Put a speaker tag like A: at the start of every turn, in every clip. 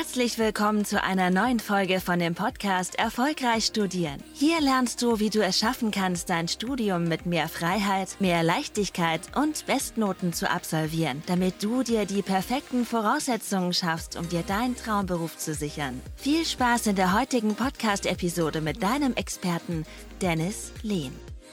A: Herzlich willkommen zu einer neuen Folge von dem Podcast Erfolgreich Studieren. Hier lernst du, wie du es schaffen kannst, dein Studium mit mehr Freiheit, mehr Leichtigkeit und Bestnoten zu absolvieren, damit du dir die perfekten Voraussetzungen schaffst, um dir deinen Traumberuf zu sichern. Viel Spaß in der heutigen Podcast-Episode mit deinem Experten Dennis Lehn.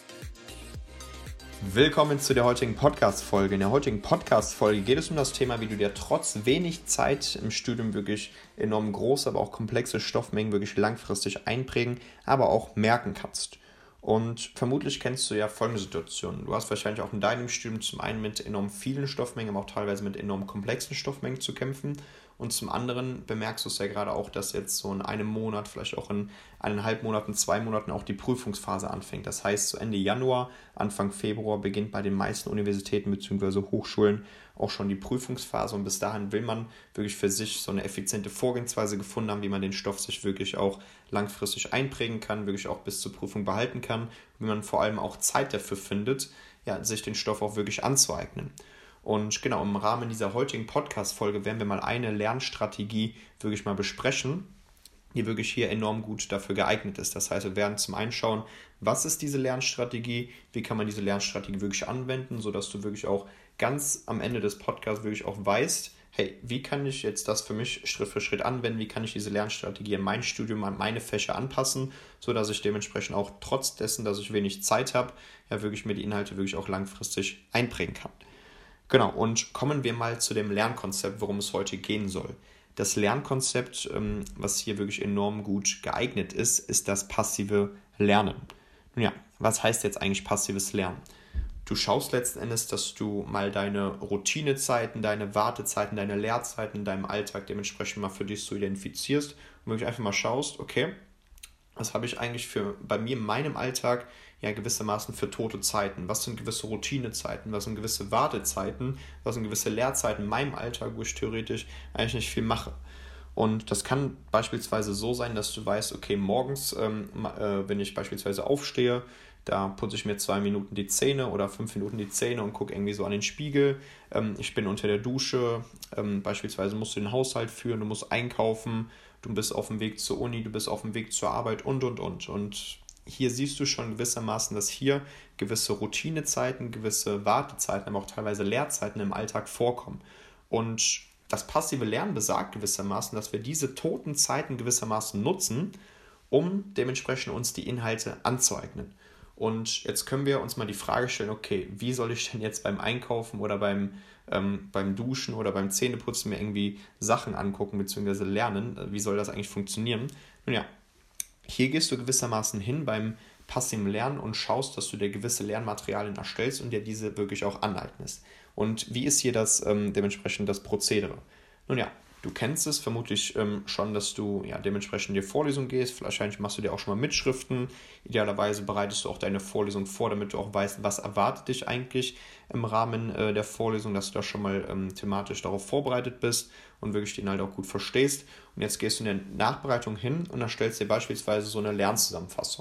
B: Willkommen zu der heutigen Podcast-Folge. In der heutigen Podcast-Folge geht es um das Thema, wie du dir trotz wenig Zeit im Studium wirklich enorm große, aber auch komplexe Stoffmengen wirklich langfristig einprägen, aber auch merken kannst. Und vermutlich kennst du ja folgende Situationen. Du hast wahrscheinlich auch in deinem Studium zum einen mit enorm vielen Stoffmengen, aber auch teilweise mit enorm komplexen Stoffmengen zu kämpfen. Und zum anderen bemerkst du es ja gerade auch, dass jetzt so in einem Monat, vielleicht auch in 1,5 Monaten, 2 Monaten auch die Prüfungsphase anfängt. Das heißt, so Ende Januar, Anfang Februar beginnt bei den meisten Universitäten bzw. Hochschulen auch schon die Prüfungsphase. Und bis dahin will man wirklich für sich so eine effiziente Vorgehensweise gefunden haben, wie man den Stoff sich wirklich auch langfristig einprägen kann, wirklich auch bis zur Prüfung behalten kann. Und wie man vor allem auch Zeit dafür findet, ja, sich den Stoff auch wirklich anzueignen. Und genau, im Rahmen dieser heutigen Podcast-Folge werden wir mal eine Lernstrategie wirklich mal besprechen, die wirklich hier enorm gut dafür geeignet ist. Das heißt, wir werden zum einen schauen, was ist diese Lernstrategie, wie kann man diese Lernstrategie wirklich anwenden, sodass du wirklich auch ganz am Ende des Podcasts wirklich auch weißt, hey, wie kann ich jetzt das für mich Schritt für Schritt anwenden, wie kann ich diese Lernstrategie in mein Studium, an meine Fächer anpassen, sodass ich dementsprechend auch trotz dessen, dass ich wenig Zeit habe, ja wirklich mir die Inhalte wirklich auch langfristig einprägen kann. Genau, und kommen wir mal zu dem Lernkonzept, worum es heute gehen soll. Das Lernkonzept, was hier wirklich enorm gut geeignet ist, ist das passive Lernen. Nun ja, was heißt jetzt eigentlich passives Lernen? Du schaust letzten Endes, dass du mal deine Routinezeiten, deine Wartezeiten, deine Lehrzeiten in deinem Alltag dementsprechend mal für dich so identifizierst und wirklich einfach mal schaust, okay, was habe ich eigentlich bei mir in meinem Alltag ja gewissermaßen für tote Zeiten? Was sind gewisse Routinezeiten? Was sind gewisse Wartezeiten? Was sind gewisse Lehrzeiten in meinem Alltag, wo ich theoretisch eigentlich nicht viel mache? Und das kann beispielsweise so sein, dass du weißt, okay, morgens, wenn ich beispielsweise aufstehe, da putze ich mir 2 Minuten die Zähne oder 5 Minuten die Zähne und gucke irgendwie so an den Spiegel. Ich bin unter der Dusche, beispielsweise musst du den Haushalt führen, du musst einkaufen, du bist auf dem Weg zur Uni, du bist auf dem Weg zur Arbeit und. Und hier siehst du schon gewissermaßen, dass hier gewisse Routinezeiten, gewisse Wartezeiten, aber auch teilweise Lehrzeiten im Alltag vorkommen. Und das passive Lernen besagt gewissermaßen, dass wir diese toten Zeiten gewissermaßen nutzen, um dementsprechend uns die Inhalte anzueignen. Und jetzt können wir uns mal die Frage stellen, okay, wie soll ich denn jetzt beim Einkaufen oder beim Duschen oder beim Zähneputzen mir irgendwie Sachen angucken bzw. lernen? Wie soll das eigentlich funktionieren? Nun ja, hier gehst du gewissermaßen hin beim passiven Lernen und schaust, dass du dir gewisse Lernmaterialien erstellst und dir diese wirklich auch aneignest. Und wie ist hier dementsprechend das Prozedere? Nun ja, du kennst es vermutlich schon, dass du ja dementsprechend in die Vorlesung gehst. Wahrscheinlich machst du dir auch schon mal Mitschriften. Idealerweise bereitest du auch deine Vorlesung vor, damit du auch weißt, was erwartet dich eigentlich im Rahmen der Vorlesung, dass du da schon mal thematisch darauf vorbereitet bist und wirklich den halt auch gut verstehst. Und jetzt gehst du in der Nachbereitung hin und erstellst dir beispielsweise so eine Lernzusammenfassung.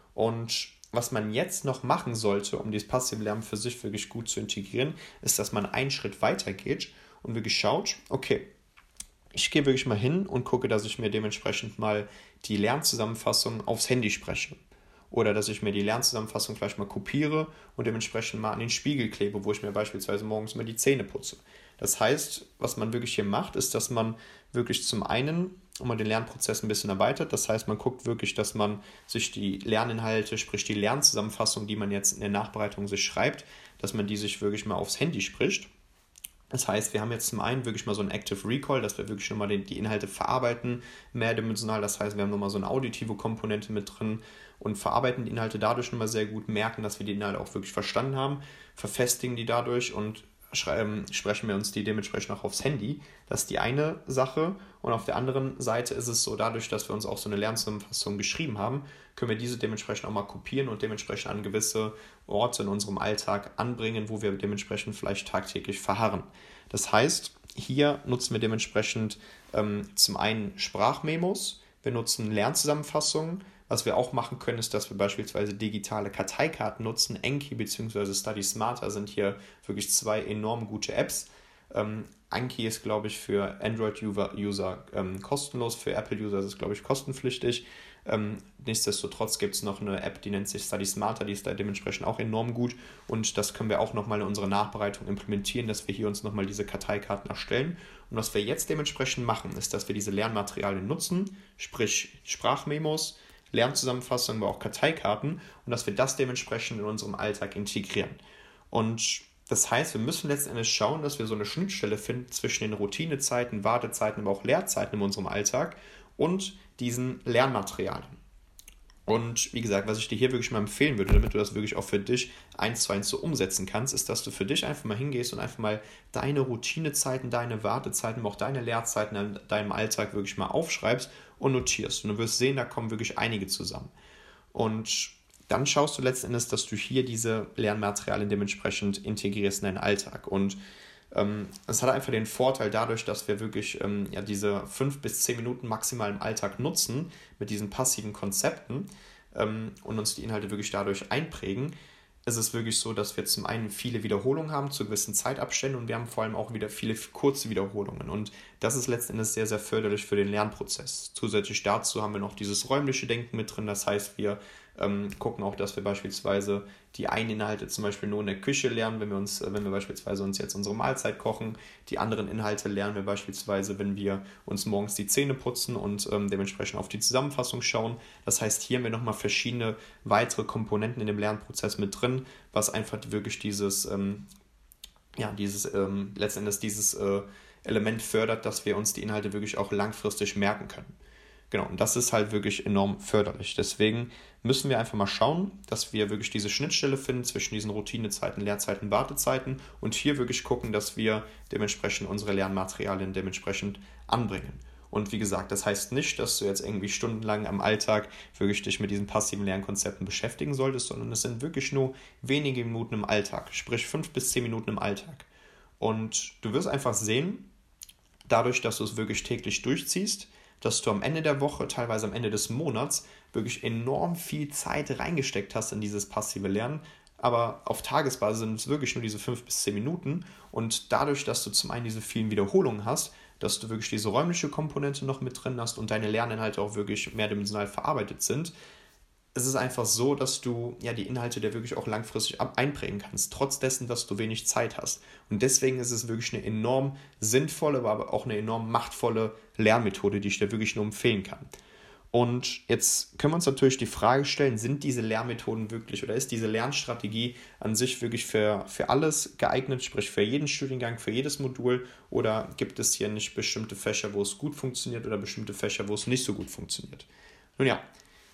B: Und was man jetzt noch machen sollte, um dieses passive Lernen für sich wirklich gut zu integrieren, ist, dass man einen Schritt weiter geht und wirklich schaut, okay, ich gehe wirklich mal hin und gucke, dass ich mir dementsprechend mal die Lernzusammenfassung aufs Handy spreche. Oder dass ich mir die Lernzusammenfassung vielleicht mal kopiere und dementsprechend mal an den Spiegel klebe, wo ich mir beispielsweise morgens mal die Zähne putze. Das heißt, was man wirklich hier macht, ist, dass man wirklich zum einen den Lernprozess ein bisschen erweitert. Das heißt, man guckt wirklich, dass man sich die Lerninhalte, sprich die Lernzusammenfassung, die man jetzt in der Nachbereitung sich schreibt, dass man die sich wirklich mal aufs Handy spricht. Das heißt, wir haben jetzt zum einen wirklich mal so ein Active Recall, dass wir wirklich nochmal die Inhalte verarbeiten, mehrdimensional. Das heißt, wir haben nochmal so eine auditive Komponente mit drin und verarbeiten die Inhalte dadurch nochmal sehr gut, merken, dass wir die Inhalte auch wirklich verstanden haben, verfestigen die dadurch und sprechen wir uns die dementsprechend auch aufs Handy. Das ist die eine Sache. Und auf der anderen Seite ist es so, dadurch, dass wir uns auch so eine Lernzusammenfassung geschrieben haben, können wir diese dementsprechend auch mal kopieren und dementsprechend an gewisse Orte in unserem Alltag anbringen, wo wir dementsprechend vielleicht tagtäglich verharren. Das heißt, hier nutzen wir dementsprechend zum einen Sprachmemos, wir nutzen Lernzusammenfassungen. Was wir auch machen können, ist, dass wir beispielsweise digitale Karteikarten nutzen. Enki bzw. Study Smarter sind hier wirklich 2 enorm gute Apps. Anki ist, glaube ich, für Android-User kostenlos, für Apple-User ist es, glaube ich, kostenpflichtig. Nichtsdestotrotz gibt es noch eine App, die nennt sich Study Smarter, die ist da dementsprechend auch enorm gut und das können wir auch nochmal in unsere Nachbereitung implementieren, dass wir hier uns nochmal diese Karteikarten erstellen. Und was wir jetzt dementsprechend machen, ist, dass wir diese Lernmaterialien nutzen, sprich Sprachmemos, Lernzusammenfassungen, aber auch Karteikarten und dass wir das dementsprechend in unserem Alltag integrieren. Und das heißt, wir müssen letztendlich schauen, dass wir so eine Schnittstelle finden zwischen den Routinezeiten, Wartezeiten, aber auch Lehrzeiten in unserem Alltag und diesen Lernmaterialien. Und wie gesagt, was ich dir hier wirklich mal empfehlen würde, damit du das wirklich auch für dich 1:1 so umsetzen kannst, ist, dass du für dich einfach mal hingehst und einfach mal deine Routinezeiten, deine Wartezeiten, aber auch deine Lehrzeiten in deinem Alltag wirklich mal aufschreibst und notierst. Und du wirst sehen, da kommen wirklich einige zusammen. Und dann schaust du letzten Endes, dass du hier diese Lernmaterialien dementsprechend integrierst in deinen Alltag. Und es hat einfach den Vorteil dadurch, dass wir wirklich diese 5 bis 10 Minuten maximal im Alltag nutzen mit diesen passiven Konzepten und uns die Inhalte wirklich dadurch einprägen, ist es wirklich so, dass wir zum einen viele Wiederholungen haben zu gewissen Zeitabständen und wir haben vor allem auch wieder viele kurze Wiederholungen und das ist letzten Endes sehr, sehr förderlich für den Lernprozess. Zusätzlich dazu haben wir noch dieses räumliche Denken mit drin, das heißt, wir gucken auch, dass wir beispielsweise die einen Inhalte zum Beispiel nur in der Küche lernen, wenn wir beispielsweise uns jetzt unsere Mahlzeit kochen. Die anderen Inhalte lernen wir beispielsweise, wenn wir uns morgens die Zähne putzen und dementsprechend auf die Zusammenfassung schauen. Das heißt, hier haben wir nochmal verschiedene weitere Komponenten in dem Lernprozess mit drin, was einfach wirklich letztendlich dieses Element fördert, dass wir uns die Inhalte wirklich auch langfristig merken können. Genau, und das ist halt wirklich enorm förderlich. Deswegen müssen wir einfach mal schauen, dass wir wirklich diese Schnittstelle finden zwischen diesen Routinezeiten, Lehrzeiten, Wartezeiten und hier wirklich gucken, dass wir dementsprechend unsere Lernmaterialien dementsprechend anbringen. Und wie gesagt, das heißt nicht, dass du jetzt irgendwie stundenlang am Alltag wirklich dich mit diesen passiven Lernkonzepten beschäftigen solltest, sondern es sind wirklich nur wenige Minuten im Alltag, sprich 5 bis 10 Minuten im Alltag. Und du wirst einfach sehen, dadurch, dass du es wirklich täglich durchziehst, dass du am Ende der Woche, teilweise am Ende des Monats, wirklich enorm viel Zeit reingesteckt hast in dieses passive Lernen, aber auf Tagesbasis sind es wirklich nur diese 5 bis 10 Minuten und dadurch, dass du zum einen diese vielen Wiederholungen hast, dass du wirklich diese räumliche Komponente noch mit drin hast und deine Lerninhalte auch wirklich mehrdimensional verarbeitet sind, es ist einfach so, dass du die Inhalte dir wirklich auch langfristig einprägen kannst, trotz dessen, dass du wenig Zeit hast. Und deswegen ist es wirklich eine enorm sinnvolle, aber auch eine enorm machtvolle Lernmethode, die ich dir wirklich nur empfehlen kann. Und jetzt können wir uns natürlich die Frage stellen, sind diese Lernmethoden wirklich oder ist diese Lernstrategie an sich wirklich für alles geeignet, sprich für jeden Studiengang, für jedes Modul oder gibt es hier nicht bestimmte Fächer, wo es gut funktioniert oder bestimmte Fächer, wo es nicht so gut funktioniert? Nun ja,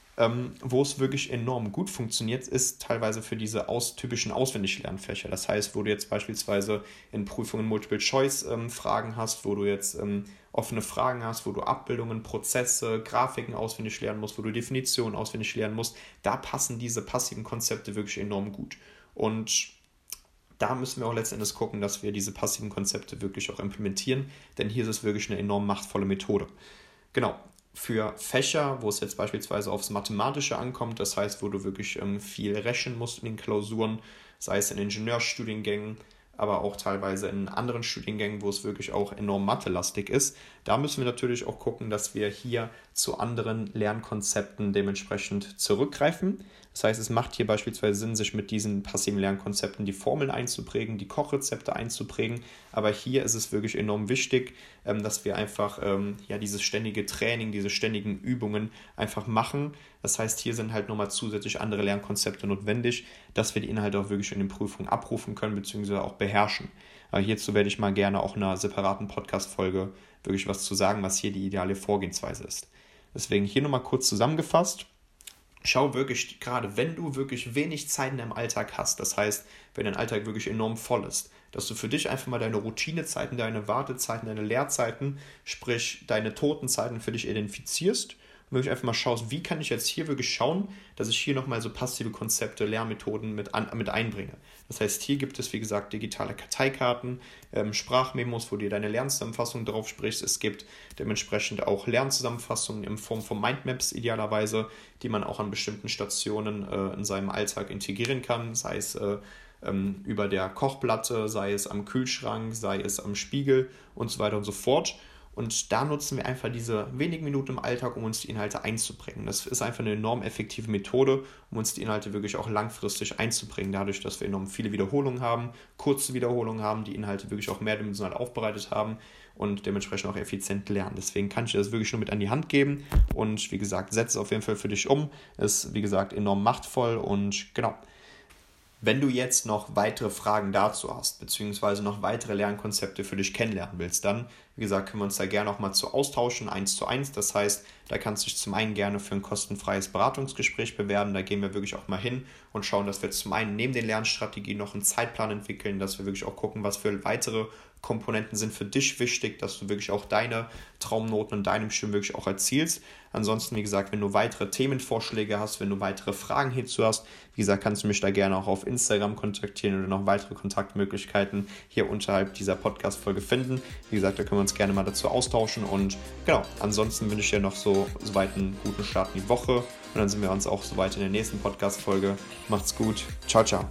B: wo es wirklich enorm gut funktioniert, ist teilweise für diese typischen Auswendiglernfächer. Das heißt, wo du jetzt beispielsweise in Prüfungen Multiple-Choice-Fragen hast, wo du jetzt offene Fragen hast, wo du Abbildungen, Prozesse, Grafiken auswendig lernen musst, wo du Definitionen auswendig lernen musst, da passen diese passiven Konzepte wirklich enorm gut. Und da müssen wir auch letztendlich gucken, dass wir diese passiven Konzepte wirklich auch implementieren, denn hier ist es wirklich eine enorm machtvolle Methode. Genau. Für Fächer, wo es jetzt beispielsweise aufs Mathematische ankommt, das heißt, wo du wirklich viel rechnen musst in den Klausuren, sei es in Ingenieurstudiengängen, aber auch teilweise in anderen Studiengängen, wo es wirklich auch enorm mathelastig ist, da müssen wir natürlich auch gucken, dass wir hier zu anderen Lernkonzepten dementsprechend zurückgreifen. Das heißt, es macht hier beispielsweise Sinn, sich mit diesen passiven Lernkonzepten die Formeln einzuprägen, die Kochrezepte einzuprägen. Aber hier ist es wirklich enorm wichtig, dass wir einfach dieses ständige Training, diese ständigen Übungen einfach machen. Das heißt, hier sind halt nochmal zusätzlich andere Lernkonzepte notwendig, dass wir die Inhalte auch wirklich in den Prüfungen abrufen können bzw. auch beherrschen. Aber hierzu werde ich mal gerne auch in einer separaten Podcast-Folge wirklich was zu sagen, was hier die ideale Vorgehensweise ist. Deswegen hier nochmal kurz zusammengefasst. Schau wirklich, gerade wenn du wirklich wenig Zeit in deinem Alltag hast, das heißt, wenn dein Alltag wirklich enorm voll ist, dass du für dich einfach mal deine Routinezeiten, deine Wartezeiten, deine Lehrzeiten, sprich deine Totenzeiten für dich identifizierst und wirklich einfach mal schaust, wie kann ich jetzt hier wirklich schauen, dass ich hier nochmal so passive Konzepte, Lernmethoden mit einbringe. Das heißt, hier gibt es, wie gesagt, digitale Karteikarten, Sprachmemos, wo du deine Lernzusammenfassung drauf sprichst. Es gibt dementsprechend auch Lernzusammenfassungen in Form von Mindmaps idealerweise, die man auch an bestimmten Stationen in seinem Alltag integrieren kann, sei es über der Kochplatte, sei es am Kühlschrank, sei es am Spiegel und so weiter und so fort. Und da nutzen wir einfach diese wenigen Minuten im Alltag, um uns die Inhalte einzubringen. Das ist einfach eine enorm effektive Methode, um uns die Inhalte wirklich auch langfristig einzubringen. Dadurch, dass wir enorm viele Wiederholungen haben, kurze Wiederholungen haben, die Inhalte wirklich auch mehrdimensional aufbereitet haben und dementsprechend auch effizient lernen. Deswegen kann ich dir das wirklich nur mit an die Hand geben. Und wie gesagt, setze es auf jeden Fall für dich um. Ist, wie gesagt, enorm machtvoll und genau. Wenn du jetzt noch weitere Fragen dazu hast, beziehungsweise noch weitere Lernkonzepte für dich kennenlernen willst, dann, wie gesagt, können wir uns da gerne auch mal zu austauschen, 1:1. Das heißt, da kannst du dich zum einen gerne für ein kostenfreies Beratungsgespräch bewerben. Da gehen wir wirklich auch mal hin und schauen, dass wir zum einen neben den Lernstrategien noch einen Zeitplan entwickeln, dass wir wirklich auch gucken, was für weitere Komponenten sind für dich wichtig, dass du wirklich auch deine Traumnoten in deinem Studium wirklich auch erzielst. Ansonsten, wie gesagt, wenn du weitere Themenvorschläge hast, wenn du weitere Fragen hierzu hast, wie gesagt, kannst du mich da gerne auch auf Instagram kontaktieren oder noch weitere Kontaktmöglichkeiten hier unterhalb dieser Podcast-Folge finden. Wie gesagt, da können wir uns gerne mal dazu austauschen und genau, ansonsten wünsche ich dir noch soweit einen guten Start in die Woche und dann sehen wir uns auch soweit in der nächsten Podcast-Folge. Macht's gut. Ciao, ciao.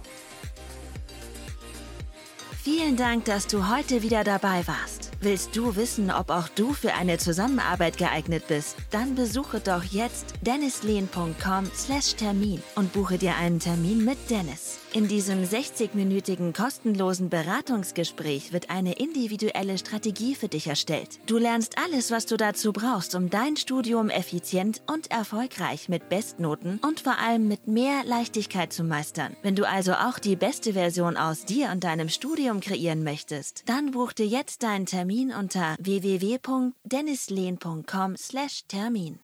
A: Vielen Dank, dass du heute wieder dabei warst. Willst du wissen, ob auch du für eine Zusammenarbeit geeignet bist? Dann besuche doch jetzt dennislehn.com/Termin und buche dir einen Termin mit Dennis. In diesem 60-minütigen kostenlosen Beratungsgespräch wird eine individuelle Strategie für dich erstellt. Du lernst alles, was du dazu brauchst, um dein Studium effizient und erfolgreich mit Bestnoten und vor allem mit mehr Leichtigkeit zu meistern. Wenn du also auch die beste Version aus dir und deinem Studium kreieren möchtest, dann buch dir jetzt deinen Termin unter www.dennislehn.com/Termin.